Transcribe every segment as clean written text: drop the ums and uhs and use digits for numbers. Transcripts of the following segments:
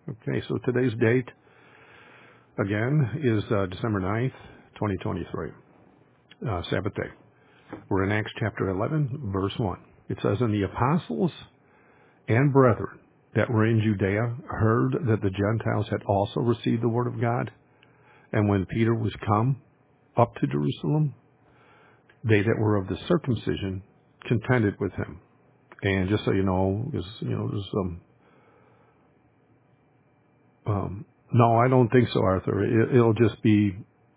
Okay, so today's date, again, is December 9th, 2023, Sabbath day. We're in Acts chapter 11, verse 1. It says, "And the apostles and brethren that were in Judea heard that the Gentiles had also received the word of God. And when Peter was come up to Jerusalem, they that were of the circumcision contended with him." And just so you know, there's no, I don't think so, Arthur. It'll just be,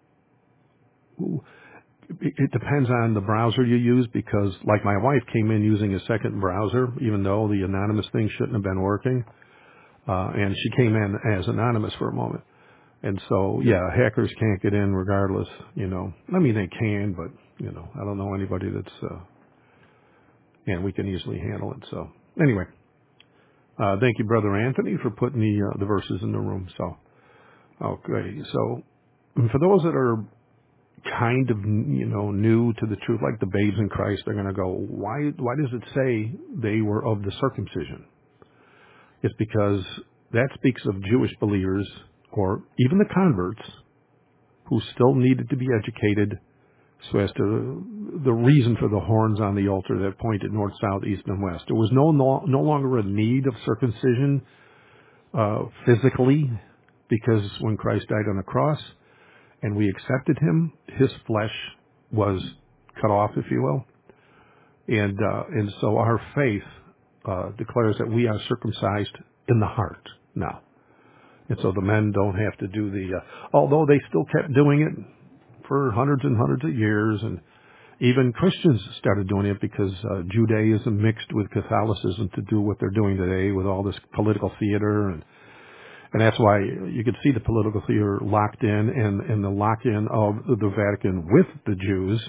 it depends on the browser you use, because like my wife came in using a second browser, even though the anonymous thing shouldn't have been working. And she came in as anonymous for a moment. And so, yeah, hackers can't get in regardless. I mean, they can, but, I don't know anybody and we can easily handle it. So anyway, thank you, Brother Anthony, for putting the verses in the room. So, okay. So for those that are kind of, new to the truth, like the babes in Christ, they're going to go, why does it say they were of the circumcision? It's because that speaks of Jewish believers, or even the converts, who still needed to be educated so as to the reason for the horns on the altar that pointed north, south, east, and west. There was no longer a need of circumcision physically, because when Christ died on the cross and we accepted him, his flesh was cut off, if you will. And so our faith declares that we are circumcised in the heart now. And so the men don't have to do although they still kept doing it for hundreds and hundreds of years, and even Christians started doing it because Judaism mixed with Catholicism to do what they're doing today with all this political theater, and that's why you could see the political theater locked in, and the lock-in of the Vatican with the Jews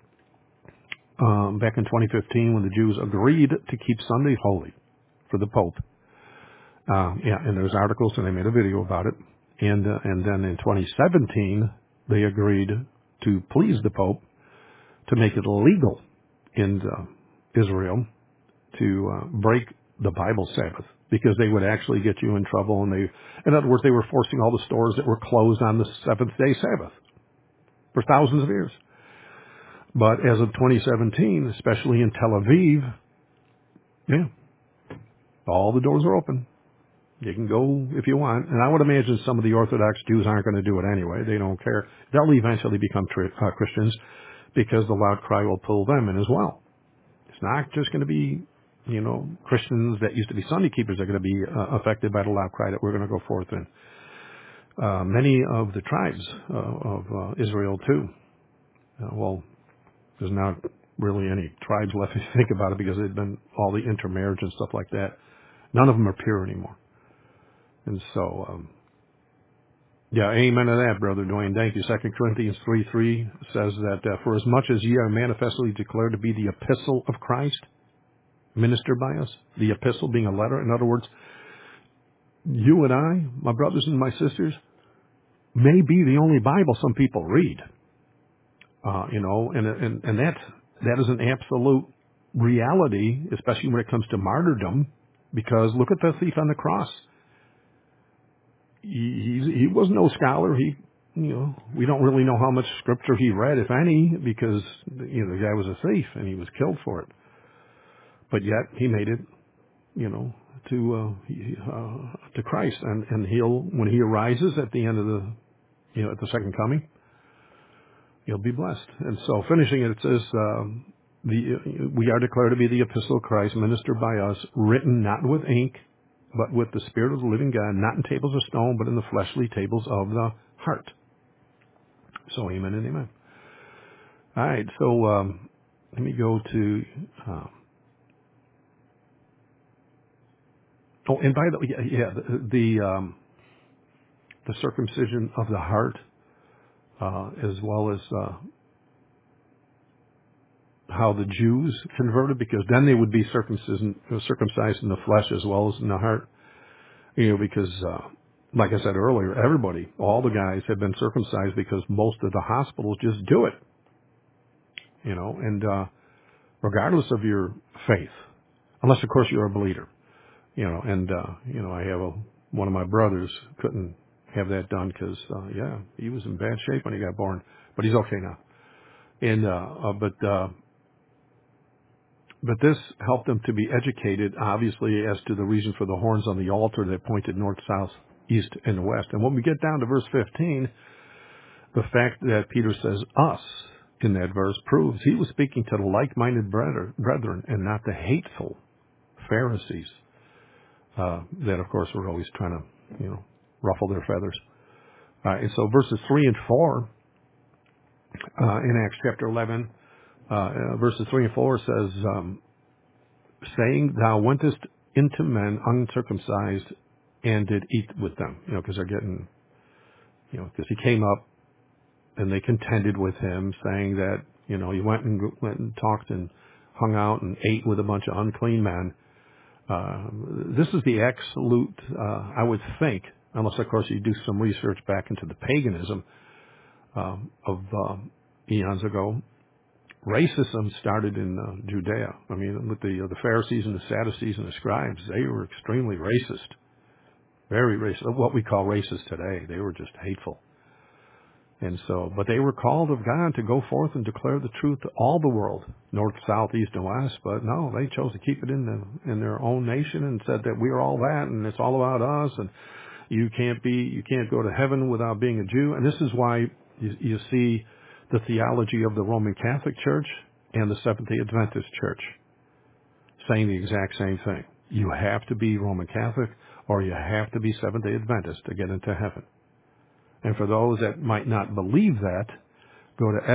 back in 2015, when the Jews agreed to keep Sunday holy for the Pope. And there's articles, and I made a video about it. And then in 2017, they agreed to please the Pope to make it illegal in Israel to break the Bible Sabbath, because they would actually get you in trouble. And in other words, they were forcing all the stores that were closed on the seventh day Sabbath for thousands of years. But as of 2017, especially in Tel Aviv, yeah, all the doors are open. You can go if you want. And I would imagine some of the Orthodox Jews aren't going to do it anyway. They don't care. They'll eventually become Christians, because the loud cry will pull them in as well. It's not just going to be, Christians that used to be Sunday keepers are going to be affected by the loud cry that we're going to go forth in. Many of the tribes of Israel too. Well, there's not really any tribes left if you think about it, because they've been all the intermarriage and stuff like that. None of them are pure anymore. And so, yeah, amen to that, Brother Dwayne. Thank you. 2 Corinthians 3:3 says that, "For as much as ye are manifestly declared to be the epistle of Christ, ministered by us," the epistle being a letter. In other words, you and I, my brothers and my sisters, may be the only Bible some people read. And that is an absolute reality, especially when it comes to martyrdom, because look at the thief on the cross. He was no scholar. We don't really know how much scripture he read, if any, because the guy was a thief and he was killed for it. But yet he made it, to Christ, and when he arises at the end of at the second coming, he'll be blessed. And so, finishing it, it says, "We are declared to be the epistle of Christ, ministered by us, written not with ink, but with the Spirit of the living God, not in tables of stone, but in the fleshly tables of the heart." So, amen and amen. All right, so let me go to. And by the way, the circumcision of the heart, as well as how the Jews converted, because then they would be circumcised in the flesh as well as in the heart. Because, like I said earlier, all the guys have been circumcised, because most of the hospitals just do it. And regardless of your faith, unless of course you're a believer, I have one of my brothers couldn't have that done because, he was in bad shape when he got born, but he's okay now. And, but this helped them to be educated, obviously, as to the reason for the horns on the altar that pointed north, south, east, and west. And when we get down to verse 15, the fact that Peter says us in that verse proves he was speaking to the like-minded brethren and not the hateful Pharisees that, of course, were always trying to, ruffle their feathers. And so verses 3 and 4 in Acts chapter 11, verses 3 and 4 says, saying, thou wentest into men uncircumcised and did eat with them. Because they're getting, because he came up and they contended with him, saying that, he went and talked and hung out and ate with a bunch of unclean men. This is the absolute, I would think, unless, of course, you do some research back into the paganism of eons ago. Racism started in Judea. I mean, with the Pharisees and the Sadducees and the scribes, they were extremely racist, very racist. What we call racist today, they were just hateful. And so, but they were called of God to go forth and declare the truth to all the world, north, south, east, and west. But no, they chose to keep it in their own nation and said that we are all that, and it's all about us, and you can't go to heaven without being a Jew. And this is why you see the theology of the Roman Catholic Church and the Seventh-day Adventist Church saying the exact same thing. You have to be Roman Catholic or you have to be Seventh-day Adventist to get into heaven. And for those that might not believe that, go to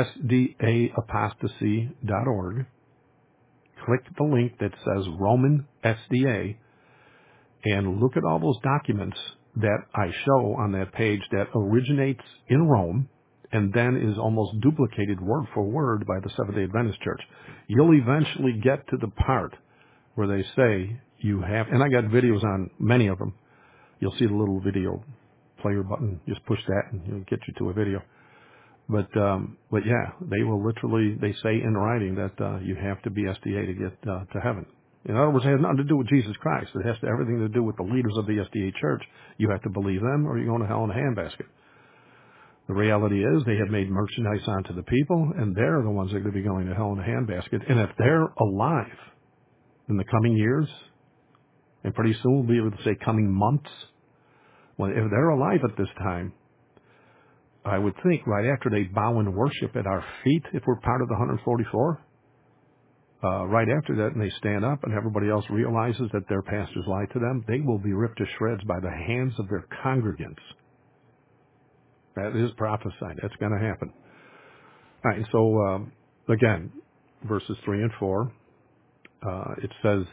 sdaapostasy.org, click the link that says Roman SDA, and look at all those documents that I show on that page that originates in Rome and then is almost duplicated word for word by the Seventh-day Adventist Church. You'll eventually get to the part where they say you have, and I got videos on many of them. You'll see the little video player button. Just push that and it'll get you to a video. But yeah, they will literally, they say in writing that you have to be SDA to get to heaven. In other words, it has nothing to do with Jesus Christ. It has everything to do with the leaders of the SDA church. You have to believe them or you're going to hell in a handbasket. The reality is they have made merchandise onto the people, and they're the ones that are going to be going to hell in a handbasket. And if they're alive in the coming years, and pretty soon we'll be able to say coming months, well, if they're alive at this time, I would think right after they bow and worship at our feet, if we're part of the 144, right after that, and they stand up and everybody else realizes that their pastors lied to them, they will be ripped to shreds by the hands of their congregants. That is prophesied. That's going to happen. All right, so again, verses 3 and 4, it says,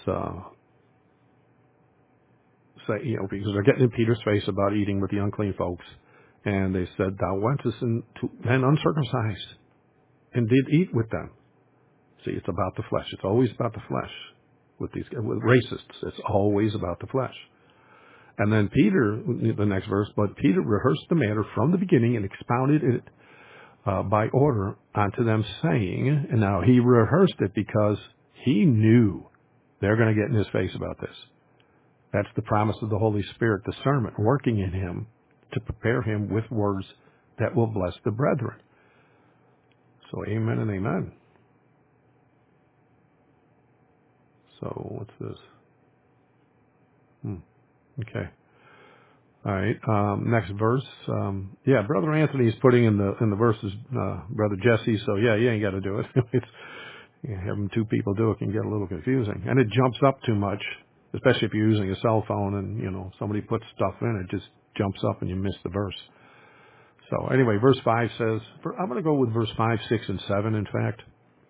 because they're getting in Peter's face about eating with the unclean folks, and they said, thou wentest to men uncircumcised and did eat with them. See, it's about the flesh. It's always about the flesh with racists. It's always about the flesh. And then Peter, the next verse, but Peter rehearsed the matter from the beginning and expounded it by order unto them, saying, and now he rehearsed it because he knew they're going to get in his face about this. That's the promise of the Holy Spirit, discernment, working in him to prepare him with words that will bless the brethren. So amen and amen. So what's this? Okay. All right. Next verse. Brother Anthony's putting in the verses, Brother Jesse. So yeah, you ain't got to do it. Having two people do it can get a little confusing, and it jumps up too much, especially if you're using a cell phone and somebody puts stuff in, it just jumps up and you miss the verse. So anyway, verse 5 says, I'm going to go with verse 5, 6, and 7. In fact.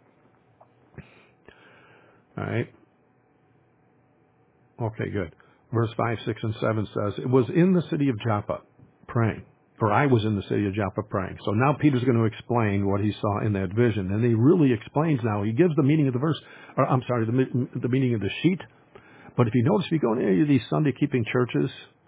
All right. Okay, good. Verse 5, 6, and 7 says, it was in the city of Joppa praying, or I was in the city of Joppa praying. So now Peter's going to explain what he saw in that vision. And he really explains now. He gives the meaning of the verse, or I'm sorry, the meaning of the sheet. But if you notice, if you go to any of these Sunday-keeping churches,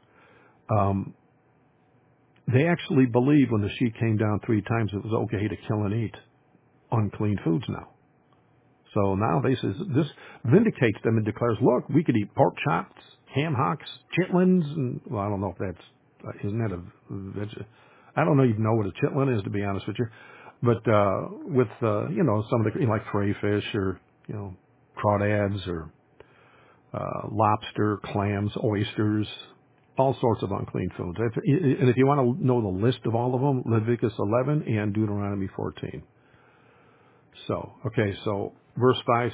they actually believe when the sheet came down 3 times, it was okay to kill and eat unclean foods now. So now this vindicates them and declares, look, we could eat pork chops, ham hocks, chitlins, and well, I don't know if that's isn't that a I don't even know what a chitlin is, to be honest with you. But with some of the like crayfish or crawdads or lobster, clams, oysters, all sorts of unclean foods. And if you want to know the list of all of them, Leviticus 11 and Deuteronomy 14. So, okay, so verse 5,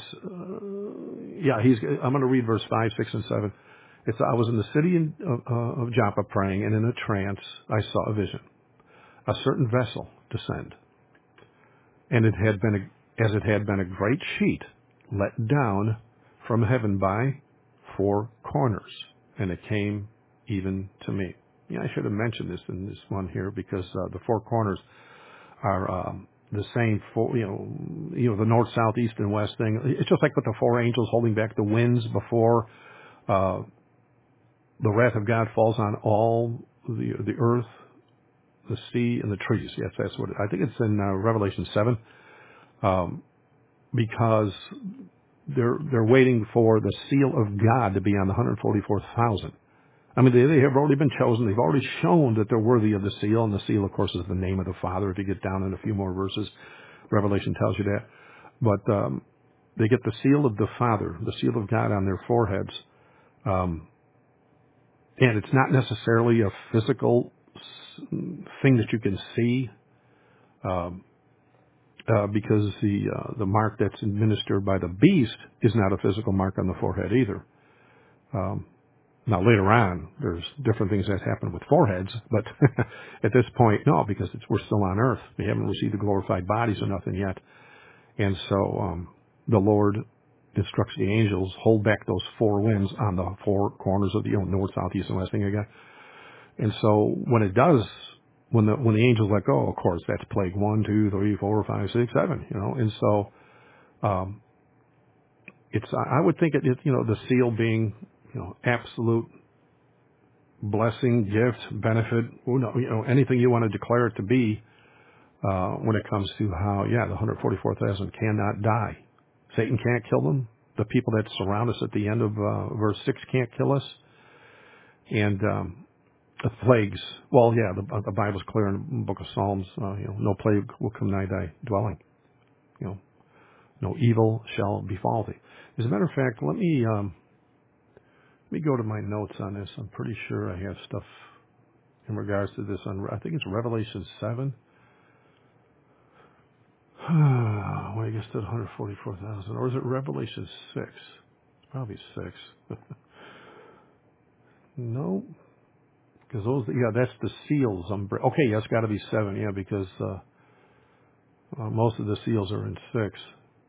I'm going to read verse 5, 6, and 7. I was in the city of Joppa praying, and in a trance I saw a vision, a certain vessel descend, and as it had been a great sheet let down from heaven by four corners, and it came even to me. Yeah, I should have mentioned this in this one here because the four corners are the same for the north, south, east, and west thing. It's just like with the four angels holding back the winds before uh, the wrath of God falls on all the earth, the sea, and the trees. Yes, that's what I think it's in Revelation 7, because they're waiting for the seal of God to be on the 144,000. I mean, they have already been chosen. They've already shown that they're worthy of the seal, and the seal, of course, is the name of the Father. If you get down in a few more verses, Revelation tells you that. But they get the seal of the Father, the seal of God on their foreheads. And it's not necessarily a physical thing that you can see, because the mark that's administered by the beast is not a physical mark on the forehead either. Now, later on, there's different things that happen with foreheads, but at this point, no, because we're still on earth. We haven't received the glorified bodies or nothing yet. And so the Lord instructs the angels, hold back those four winds on the four corners of the north, south, east, and west thing again. And so when it does, when the angels let go, of course, that's plague 1, 2, 3, 4, 5, 6, 7, And so I would think the seal being, absolute blessing, gift, benefit, anything you want to declare it to be, when it comes to how, the 144,000 cannot die. Satan can't kill them. The people that surround us at the end of verse 6 can't kill us. And the plagues, the Bible's clear in the book of Psalms, no plague will come nigh thy dwelling. No evil shall befall thee. As a matter of fact, let me go to my notes on this. I'm pretty sure I have stuff in regards to this. I think it's Revelation 7. Well, I guess that's 144,000. Or is it Revelation 6? It's probably 6. No, because that's the seals. Okay, it's got to be 7, because most of the seals are in 6.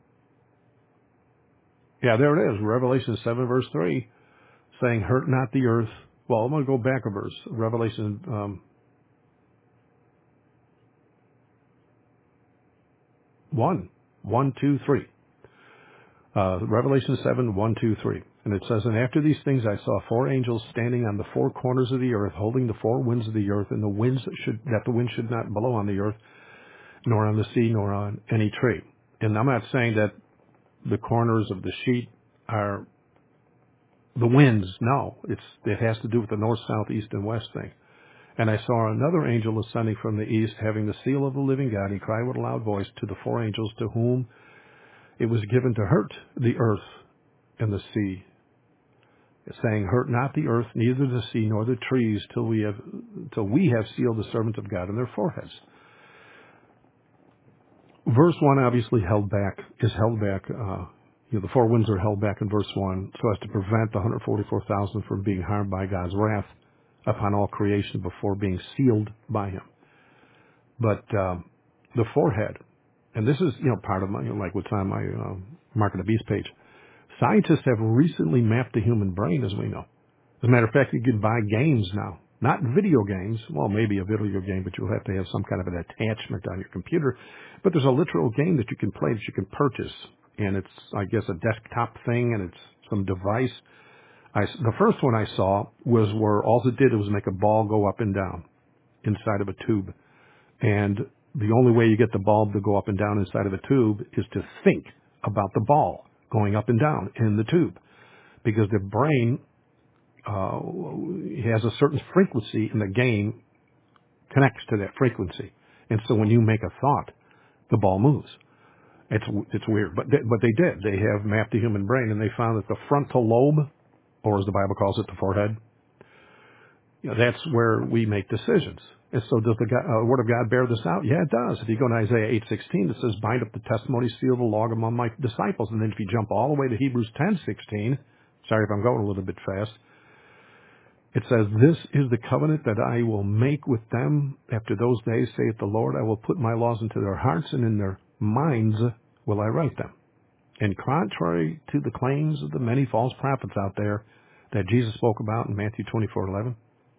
Yeah, there it is. Revelation 7, verse 3, saying, hurt not the earth. Well, I'm going to go back a verse. Revelation 1, 2, 3. Revelation 7, 1, 2, 3. And it says, and after these things I saw four angels standing on the four corners of the earth, holding the four winds of the earth, and the wind should not blow on the earth, nor on the sea, nor on any tree. And I'm not saying that the corners of the sheet are the winds. No, it has to do with the north, south, east, and west thing. And I saw another angel ascending from the east, having the seal of the living God. He cried with a loud voice to the four angels to whom it was given to hurt the earth and the sea, saying, hurt not the earth, neither the sea nor the trees, till we have sealed the servants of God in their foreheads. Verse 1 obviously is held back. The four winds are held back in verse 1 so as to prevent the 144,000 from being harmed by God's wrath upon all creation before being sealed by Him. But the forehead, and this is part of my like what's on my Mark of the Beast page. Scientists have recently mapped the human brain, as we know. As a matter of fact, you can buy games now. Not video games. Well, maybe a video game, but you'll have to have some kind of an attachment on your computer. But there's a literal game that you can play that you can purchase. And it's, I guess, a desktop thing, and it's some device. The first one I saw was where all it did was make a ball go up and down inside of a tube. And the only way you get the bulb to go up and down inside of a tube is to think about the ball going up and down in the tube. Because the brain has a certain frequency, and the game connects to that frequency. And so when you make a thought, the ball moves. It's weird, but they did. They have mapped the human brain, and they found that the frontal lobe, or as the Bible calls it, the forehead, that's where we make decisions. And so does the Word of God bear this out? Yeah, it does. If you go to Isaiah 8:16, it says, "Bind up the testimony, seal the log among my disciples." And then if you jump all the way to Hebrews 10:16, sorry if I'm going a little bit fast, it says, "This is the covenant that I will make with them after those days, saith the Lord. I will put my laws into their hearts, and in their minds will I write them." And contrary to the claims of the many false prophets out there that Jesus spoke about in Matthew 24:11,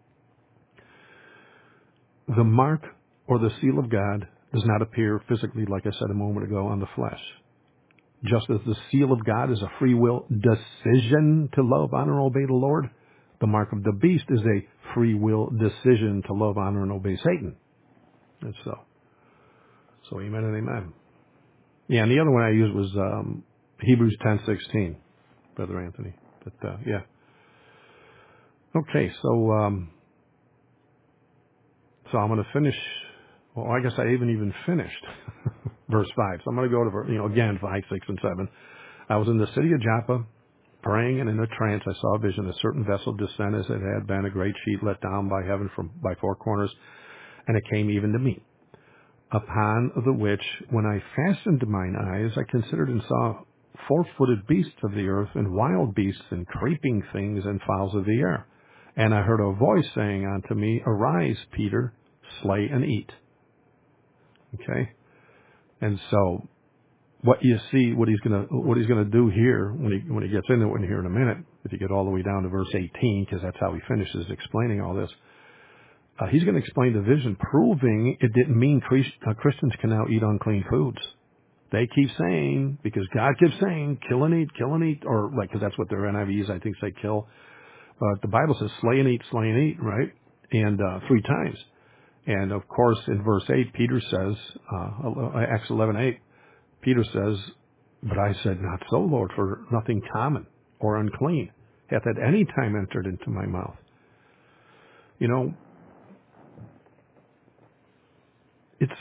the mark or the seal of God does not appear physically, like I said a moment ago, on the flesh. Just as the seal of God is a free will decision to love, honor, and obey the Lord, the mark of the beast is a free will decision to love, honor, and obey Satan. And so amen and amen. Yeah, and the other one I used was Hebrews 10:16, Brother Anthony. But yeah. Okay, so I'm going to finish. Well, I guess I even finished verse 5. So I'm going to go to, again, 5, 6, and 7. I was in the city of Joppa, praying, and in a trance I saw a vision. A certain vessel descend as it had been, a great sheet let down by heaven by four corners, and it came even to me. Upon the which, when I fastened mine eyes, I considered and saw four-footed beasts of the earth, and wild beasts, and creeping things, and fowls of the air. And I heard a voice saying unto me, Arise, Peter, slay and eat. Okay? And so, what you see, what he's gonna do here when he gets into it here in a minute, if you get all the way down to verse 18, because that's how he finishes explaining all this, he's going to explain the vision, proving it didn't mean Christians can now eat unclean foods. They keep saying, because God keeps saying, kill and eat, or because that's what their NIVs I think say kill. But the Bible says slay and eat, right? And 3 times. And of course, in verse 8, Peter says, Acts 11:8, Peter says, But I said, Not so, Lord, for nothing common or unclean hath at any time entered into my mouth. It's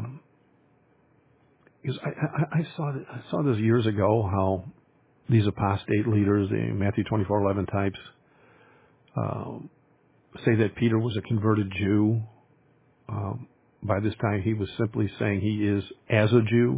I saw this years ago, how these apostate leaders, the Matthew 24:11 types, say that Peter was a converted Jew. By this time, he was simply saying he is as a Jew.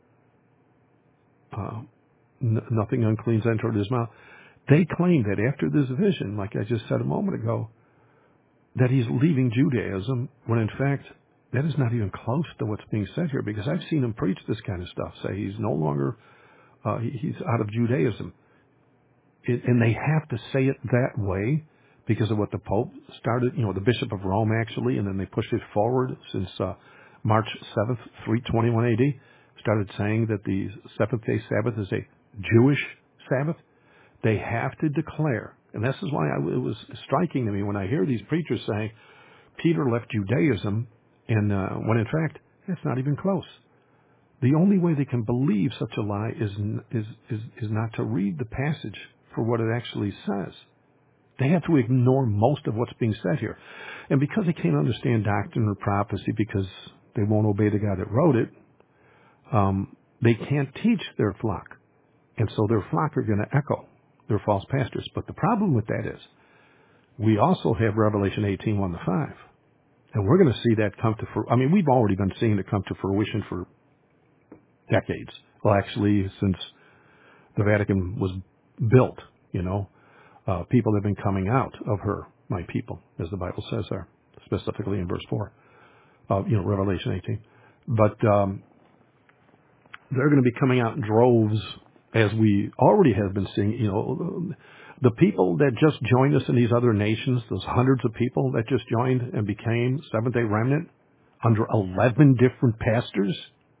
Nothing unclean's entered his mouth. They claim that after this vision, like I just said a moment ago, that he's leaving Judaism, when in fact, that is not even close to what's being said here, because I've seen him preach this kind of stuff, say he's no longer, he's out of Judaism. And they have to say it that way because of what the Pope started, the Bishop of Rome actually, and then they pushed it forward since March 7th, 321 AD, started saying that the seventh-day Sabbath is a Jewish Sabbath. They have to declare, and this is why it was striking to me when I hear these preachers saying Peter left Judaism, and when in fact that's not even close. The only way they can believe such a lie is not to read the passage for what it actually says. They have to ignore most of what's being said here, and because they can't understand doctrine or prophecy, because they won't obey the God that wrote it, they can't teach their flock, and so their flock are going to echo their false pastors. But the problem with that is, we also have Revelation 18:1-5, and we're going to see that come to fruition. I mean, we've already been seeing it come to fruition for decades. Well, actually, since the Vatican was built, people have been coming out of her, my people, as the Bible says there, specifically in verse 4 of, Revelation 18. But they're going to be coming out in droves, as we already have been seeing. The people that just joined us in these other nations, those hundreds of people that just joined and became Seventh-day Remnant under 11 different pastors,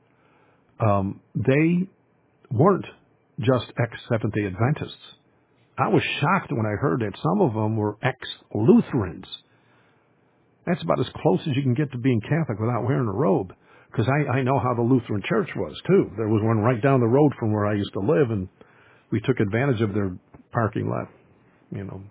they weren't just ex-Seventh-day Adventists. I was shocked when I heard that some of them were ex-Lutherans. That's about as close as you can get to being Catholic without wearing a robe. Because I know how the Lutheran Church was, too. There was one right down the road from where I used to live, and we took advantage of their parking lot,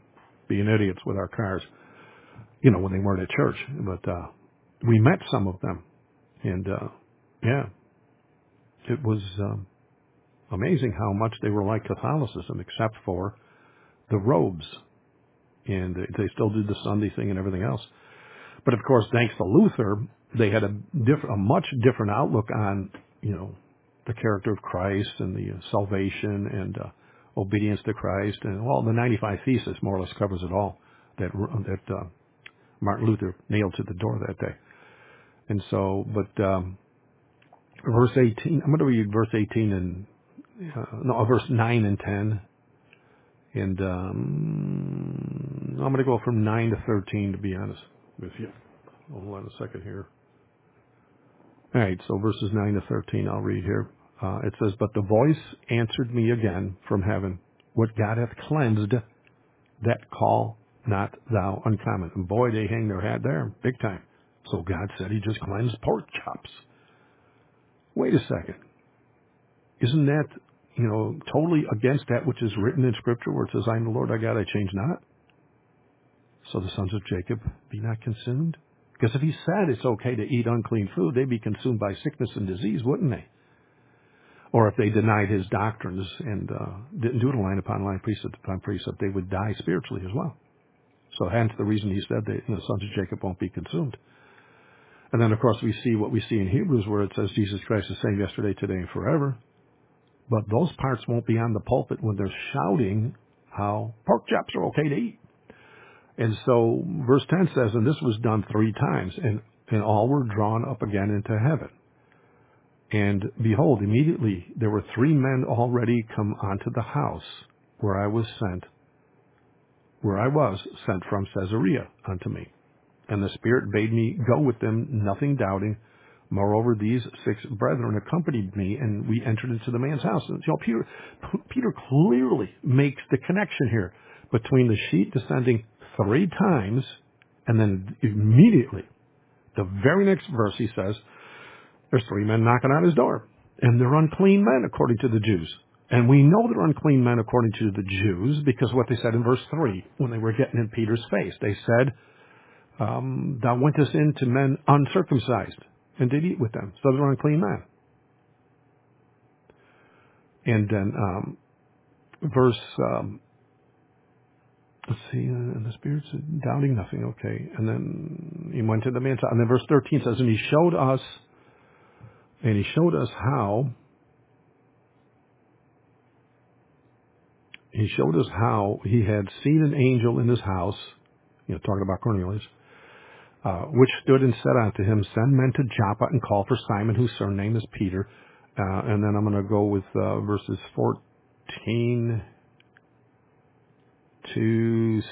being idiots with our cars, when they weren't at church. But we met some of them, and yeah, it was amazing how much they were like Catholicism, except for the robes, and they still did the Sunday thing and everything else. But of course, thanks to Luther, they had a much different outlook on, the character of Christ and the salvation and obedience to Christ, and the 95 Thesis more or less covers it all. That Martin Luther nailed to the door that day. And so, but verse 18, I'm going to read verse 18 and verse 9 and 10, and I'm going to go from 9 to 13 to be honest with you. Hold on a second here. All right, so verses 9 to 13 I'll read here. It says, "But the voice answered me again from heaven, What God hath cleansed, that call not thou uncommon." And boy, they hang their hat there, big time. So God said he just cleansed pork chops. Wait a second. Isn't that, totally against that which is written in Scripture where it says, "I am the Lord thy God, I change not"? So the sons of Jacob be not consumed? Because if he said it's okay to eat unclean food, they'd be consumed by sickness and disease, wouldn't they? Or if they denied his doctrines and didn't do it line upon line, precept upon precept, they would die spiritually as well. So hence the reason he said that the sons of Jacob won't be consumed. And then, of course, we see what we see in Hebrews where it says Jesus Christ is the same yesterday, today, and forever. But those parts won't be on the pulpit when they're shouting how pork chops are okay to eat. And so verse 10 says, "And this was done 3 times, and all were drawn up again into heaven. And behold, immediately there were 3 men already come unto the house where I was sent from Caesarea unto me. And the Spirit bade me go with them, nothing doubting. Moreover, these 6 brethren accompanied me, and we entered into the man's house." And Peter clearly makes the connection here between the sheet descending 3 times, and then immediately, the very next verse, he says, there's 3 men knocking on his door, and they're unclean men according to the Jews. And we know they're unclean men according to the Jews because what they said in verse 3, when they were getting in Peter's face, they said, "Thou wentest in to men uncircumcised, and did eat with them." So they're unclean men. And then verse, let's see, and the Spirit said, doubting nothing, okay. And then he went to the man's house. And then verse 13 says, and he showed us how he had seen an angel in his house, talking about Cornelius, which stood and said unto him, "Send men to Joppa and call for Simon, whose surname is Peter." And then I'm going to go with verses 14 to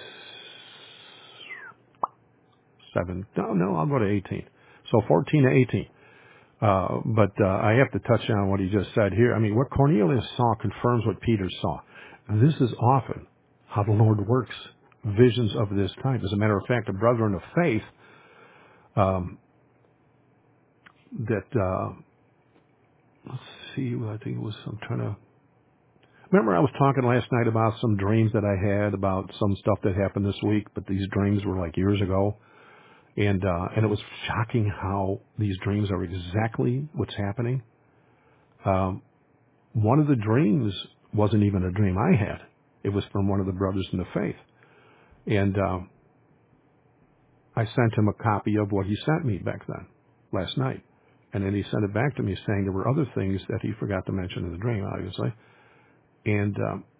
7. No, I'll go to 18. So 14 to 18. But I have to touch on what he just said here. I mean, what Cornelius saw confirms what Peter saw. And this is often how the Lord works visions of this type. As a matter of fact, the brethren of faith let's see, I think it was, remember I was talking last night about some dreams that I had about some stuff that happened this week, but these dreams were like years ago. And it was shocking how these dreams are exactly what's happening. One of the dreams wasn't even a dream I had. It was from one of the brothers in the faith. And I sent him a copy of what he sent me back then, last night. And then he sent it back to me saying there were other things that he forgot to mention in the dream, obviously. And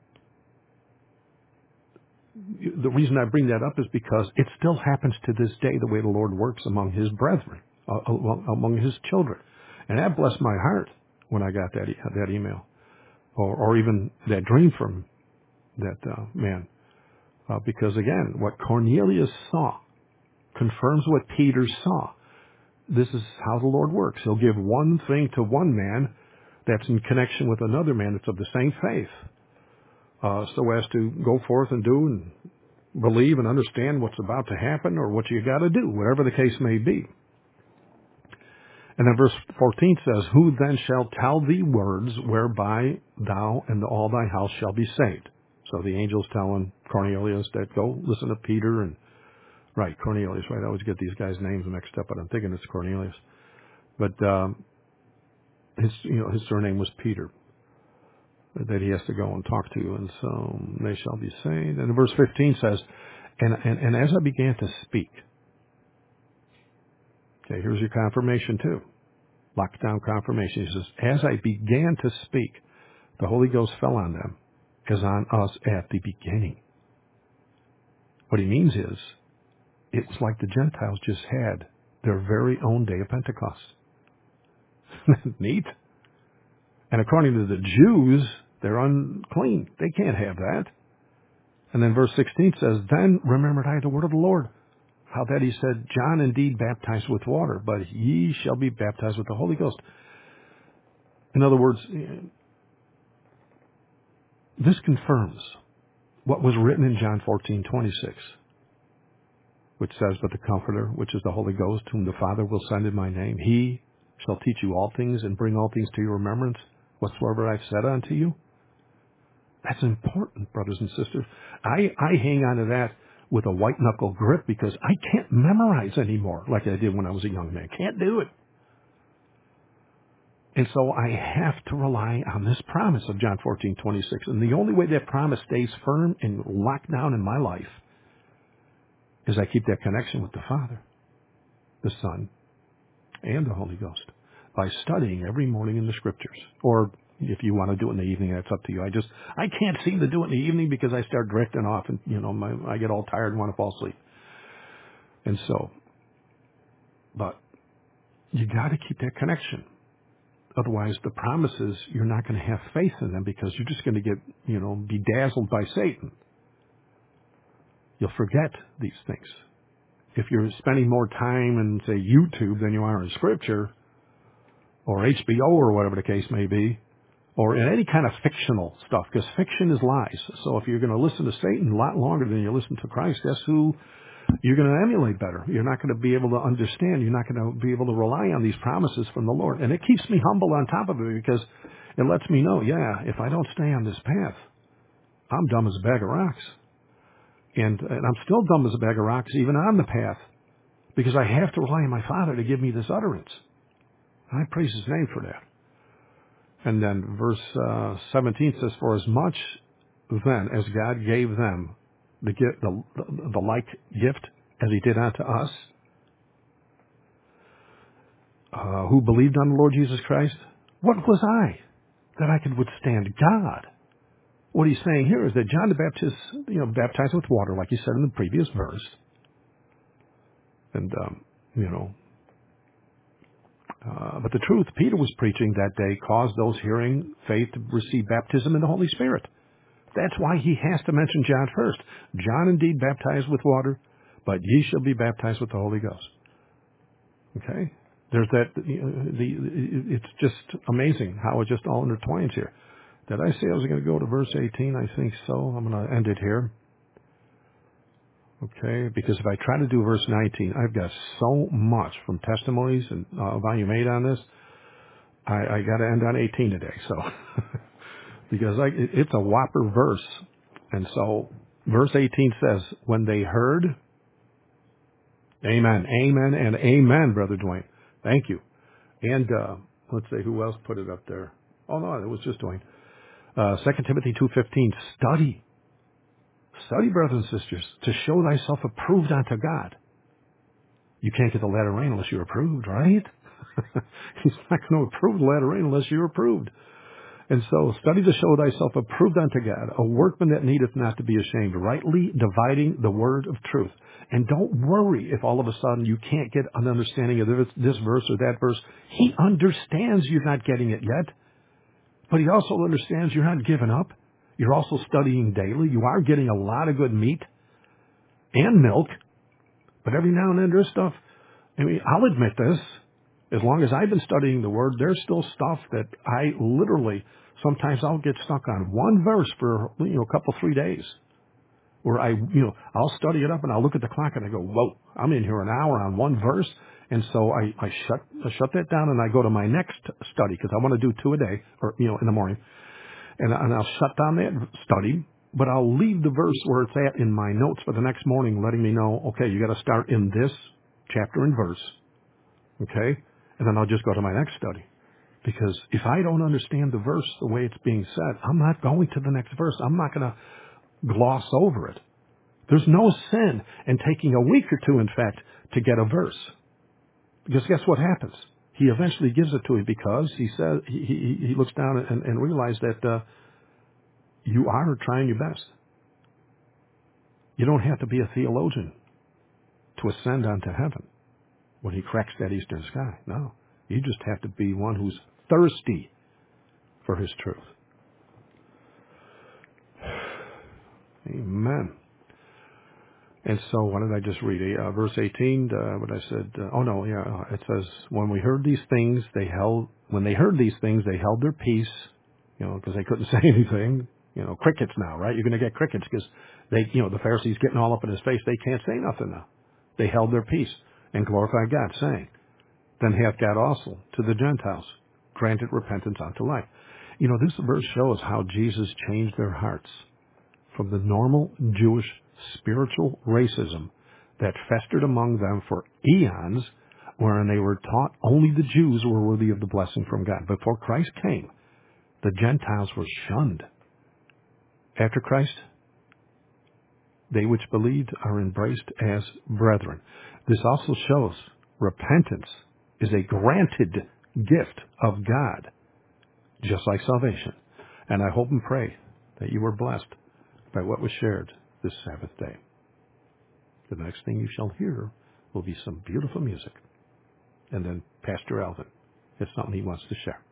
the reason I bring that up is because it still happens to this day the way the Lord works among his brethren, among his children. And that blessed my heart when I got that email or even that dream from that man. Because again, what Cornelius saw confirms what Peter saw. This is how the Lord works. He'll give one thing to one man that's in connection with another man that's of the same faith. So as to go forth and do and believe and understand what's about to happen or what you got to do, whatever the case may be. And then verse 14 says, "Who then shall tell thee words whereby thou and all thy house shall be saved?" So the angel's telling Cornelius that go listen to Peter and, right, Cornelius, right? I always get these guys' names mixed up, but I'm thinking it's Cornelius. But his surname was Peter, that he has to go and talk to. And so they shall be saved. And verse 15 says, and as I began to speak, okay, here's your confirmation too. Lockdown confirmation. He says, as I began to speak, the Holy Ghost fell on them as on us at the beginning. What he means is, it was like the Gentiles just had their very own day of Pentecost. Neat. And according to the Jews, they're unclean. They can't have that. And then verse 16 says, then remembered I the word of the Lord, how that he said, John indeed baptized with water, but ye shall be baptized with the Holy Ghost. In other words, this confirms what was written in John 14:26, which says, but the Comforter, which is the Holy Ghost, whom the Father will send in my name, he shall teach you all things and bring all things to your remembrance, whatsoever I've said unto you. That's important, brothers and sisters. I hang on to that with a white-knuckle grip because I can't memorize anymore like I did when I was a young man. Can't do it. And so I have to rely on this promise of John 14:26. And the only way that promise stays firm and locked down in my life is I keep that connection with the Father, the Son, and the Holy Ghost by studying every morning in the Scriptures. Or if you want to do it in the evening, that's up to you. I can't seem to do it in the evening because I start drifting off and, I get all tired and want to fall asleep. And so, but you got to keep that connection. Otherwise, the promises, you're not going to have faith in them because you're just going to get, bedazzled by Satan. You'll forget these things. If you're spending more time in, say, YouTube than you are in Scripture, or HBO or whatever the case may be, or in any kind of fictional stuff, because fiction is lies. So if you're going to listen to Satan a lot longer than you listen to Christ, guess who you're going to emulate better? You're not going to be able to understand. You're not going to be able to rely on these promises from the Lord. And it keeps me humble on top of it because it lets me know, if I don't stay on this path, I'm dumb as a bag of rocks. And I'm still dumb as a bag of rocks even on the path because I have to rely on my Father to give me this utterance. And I praise His name for that. And then verse 17 says, for as much then as God gave them the like gift as He did unto us, who believed on the Lord Jesus Christ, what was I that I could withstand God? What he's saying here is that John the Baptist, baptized with water, like he said in the previous verse. And, but the truth Peter was preaching that day caused those hearing faith to receive baptism in the Holy Spirit. That's why he has to mention John first. John indeed baptized with water, but ye shall be baptized with the Holy Ghost. Okay? There's that, it's just amazing how it just all intertwines here. Did I say I was going to go to verse 18? I think so. I'm going to end it here. Okay? Because if I try to do verse 19, I've got so much from testimonies and volume 8 on this. I got to end on 18 today. So, because it's a whopper verse. And so, verse 18 says, when they heard, amen, amen, and amen, Brother Dwayne. Thank you. And let's see, who else put it up there? Oh, no, it was just Dwayne. 2 Timothy 2:15, study, brothers and sisters, to show thyself approved unto God. You can't get the latter rain unless you're approved, right? He's not going to approve the latter rain unless you're approved. And so, study to show thyself approved unto God, a workman that needeth not to be ashamed, rightly dividing the word of truth. And don't worry if all of a sudden you can't get an understanding of this verse or that verse. He understands you're not getting it yet. But He also understands you're not giving up. You're also studying daily. You are getting a lot of good meat and milk. But every now and then there's stuff. I'll admit this. As long as I've been studying the Word, there's still stuff that I literally, sometimes I'll get stuck on one verse for, a couple, 3 days. Where I'll study it up and I'll look at the clock and I go, whoa, I'm in here an hour on one verse. And so I shut that down and I go to my next study because I want to do 2 a day or, in the morning. And I'll shut down that study But I'll leave the verse where it's at in my notes for the next morning, letting me know, okay, you got to start in this chapter and verse, okay? And then I'll just go to my next study. Because if I don't understand the verse the way it's being said, I'm not going to the next verse. I'm not going to gloss over it. There's no sin in taking a week or two, in fact, to get a verse. Because guess what happens? He eventually gives it to you because he says he looks down and realizes that you are trying your best. You don't have to be a theologian to ascend onto heaven when he cracks that eastern sky. No. You just have to be one who's thirsty for his truth. Amen. And so, what did I just read? Verse 18, what I said, it says, when they heard these things, they held their peace, because they couldn't say anything. Crickets now, right? You're going to get crickets because the Pharisees getting all up in his face. They can't say nothing now. They held their peace and glorified God, saying, then hath God also to the Gentiles granted repentance unto life. This verse shows how Jesus changed their hearts from the normal Jewish spiritual racism that festered among them for eons, wherein they were taught only the Jews were worthy of the blessing from God. Before Christ came, the Gentiles were shunned. After Christ, they which believed are embraced as brethren. This also shows repentance is a granted gift of God, just like salvation. And I hope and pray that you were blessed by what was shared this Sabbath day. The next thing you shall hear will be some beautiful music. And then Pastor Alvin has something he wants to share.